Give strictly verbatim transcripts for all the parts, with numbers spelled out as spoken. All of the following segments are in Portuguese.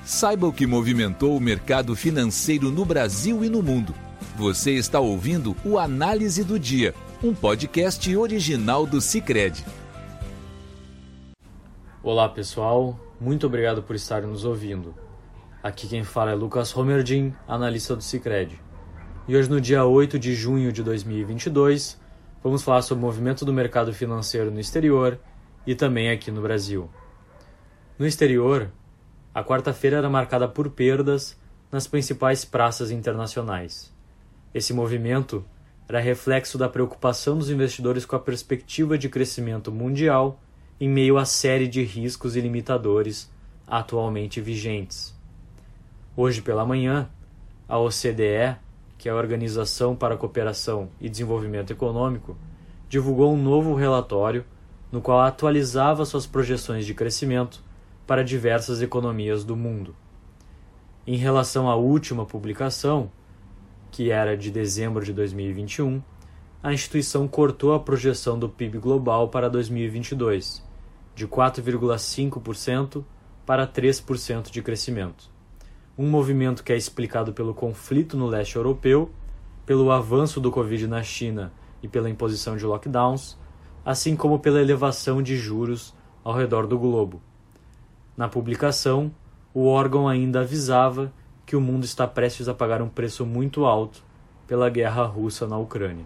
Saiba o que movimentou o mercado financeiro no Brasil e no mundo. Você está ouvindo o Análise do Dia, um podcast original do Sicredi. Olá pessoal, muito obrigado por estarem nos ouvindo. Aqui quem fala é Lucas Romerdin, analista do Sicredi. E hoje, no dia oito de junho de dois mil e vinte e dois, vamos falar sobre o movimento do mercado financeiro no exterior e também aqui no Brasil. No exterior, a quarta-feira era marcada por perdas nas principais praças internacionais. Esse movimento era reflexo da preocupação dos investidores com a perspectiva de crescimento mundial em meio à série de riscos e limitadores atualmente vigentes. Hoje pela manhã, a O C D E, que é a Organização para a Cooperação e Desenvolvimento Econômico, divulgou um novo relatório no qual atualizava suas projeções de crescimento para diversas economias do mundo. Em relação à última publicação, que era de dezembro de dois mil e vinte e um, a instituição cortou a projeção do P I B global para dois mil e vinte e dois, de quatro vírgula cinco por cento para três por cento de crescimento. Um movimento que é explicado pelo conflito no leste europeu, pelo avanço do Covid na China e pela imposição de lockdowns, assim como pela elevação de juros ao redor do globo. Na publicação, o órgão ainda avisava que o mundo está prestes a pagar um preço muito alto pela guerra russa na Ucrânia.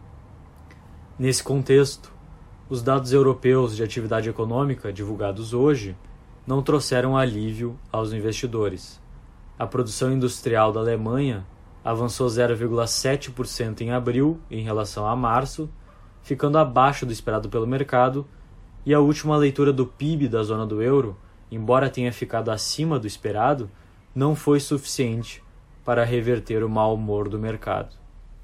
Nesse contexto, os dados europeus de atividade econômica divulgados hoje não trouxeram alívio aos investidores. A produção industrial da Alemanha avançou zero vírgula sete por cento em abril em relação a março, ficando abaixo do esperado pelo mercado, e a última leitura do P I B da zona do euro, embora tenha ficado acima do esperado, não foi suficiente para reverter o mau humor do mercado.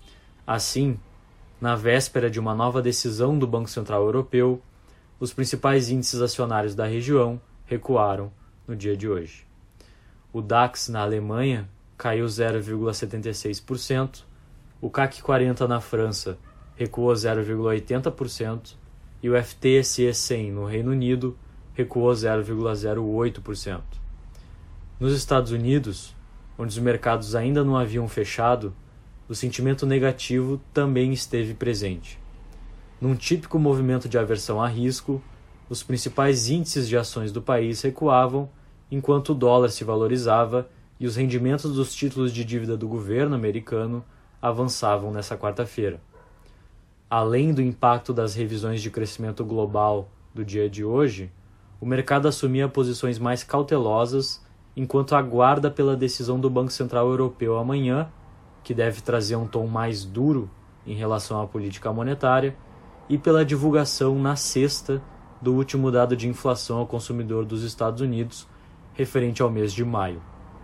Assim, na véspera de uma nova decisão do Banco Central Europeu, os principais índices acionários da região recuaram no dia de hoje. O DAX na Alemanha caiu zero vírgula setenta e seis por cento, o C A C quarenta na França recuou zero vírgula oitenta por cento e o F T S E cem no Reino Unido recuou zero vírgula zero oito por cento. Nos Estados Unidos, onde os mercados ainda não haviam fechado, o sentimento negativo também esteve presente. Num típico movimento de aversão a risco, os principais índices de ações do país recuavam, enquanto o dólar se valorizava e os rendimentos dos títulos de dívida do governo americano avançavam nessa quarta-feira. Além do impacto das revisões de crescimento global do dia de hoje, o mercado assumia posições mais cautelosas enquanto aguarda pela decisão do Banco Central Europeu amanhã, que deve trazer um tom mais duro em relação à política monetária, e pela divulgação na sexta do último dado de inflação ao consumidor dos Estados Unidos, referente ao mês de maio.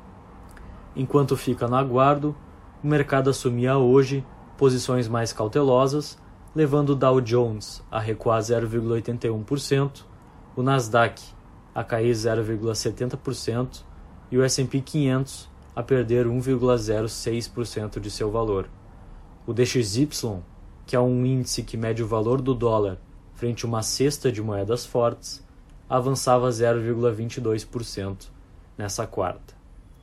Enquanto fica no aguardo, o mercado assumia hoje posições mais cautelosas, levando o Dow Jones a recuar zero vírgula oitenta e um por cento, o Nasdaq a cair zero vírgula setenta por cento e o S and P quinhentos a perder um vírgula zero seis por cento de seu valor. O D X Y, que é um índice que mede o valor do dólar frente a uma cesta de moedas fortes, avançava zero vírgula vinte e dois por cento nessa quarta.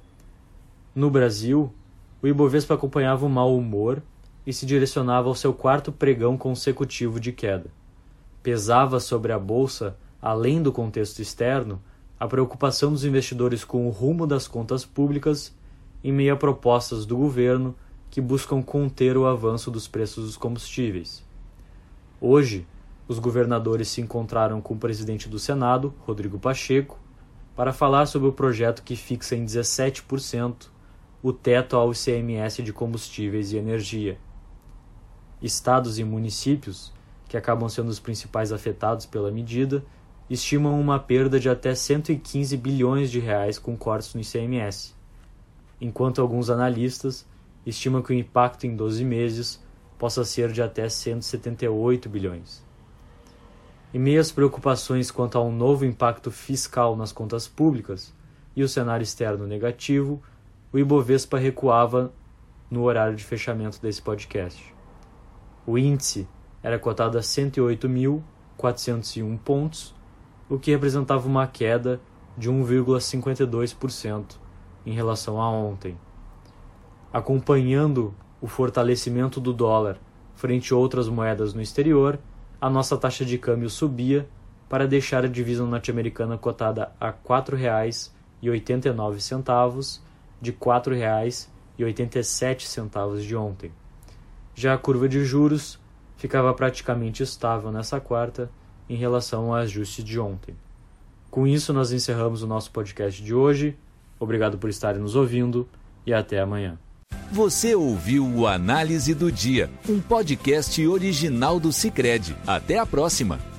No Brasil, o Ibovespa acompanhava o mau humor e se direcionava ao seu quarto pregão consecutivo de queda. Pesava sobre a bolsa, além do contexto externo, a preocupação dos investidores com o rumo das contas públicas em meio a propostas do governo que buscam conter o avanço dos preços dos combustíveis. Hoje, os governadores se encontraram com o presidente do Senado, Rodrigo Pacheco, para falar sobre o projeto que fixa em dezessete por cento o teto ao I C M S de combustíveis e energia. Estados e municípios, que acabam sendo os principais afetados pela medida, estimam uma perda de até cento e quinze bilhões de reais com cortes no I C M S, enquanto alguns analistas estimam que o impacto em doze meses possa ser de até cento e setenta e oito bilhões. Em meio às preocupações quanto a um novo impacto fiscal nas contas públicas e o cenário externo negativo, o Ibovespa recuava no horário de fechamento desse podcast. O índice era cotado a cento e oito mil quatrocentos e um pontos, o que representava uma queda de um vírgula cinquenta e dois por cento em relação a ontem. Acompanhando o fortalecimento do dólar frente a outras moedas no exterior, a nossa taxa de câmbio subia para deixar a divisa norte-americana cotada a quatro reais e oitenta e nove centavos, de quatro reais e oitenta e sete centavos de ontem. Já a curva de juros ficava praticamente estável nessa quarta em relação ao ajuste de ontem. Com isso, nós encerramos o nosso podcast de hoje. Obrigado por estarem nos ouvindo e até amanhã. Você ouviu o Análise do Dia, um podcast original do Sicredi. Até a próxima!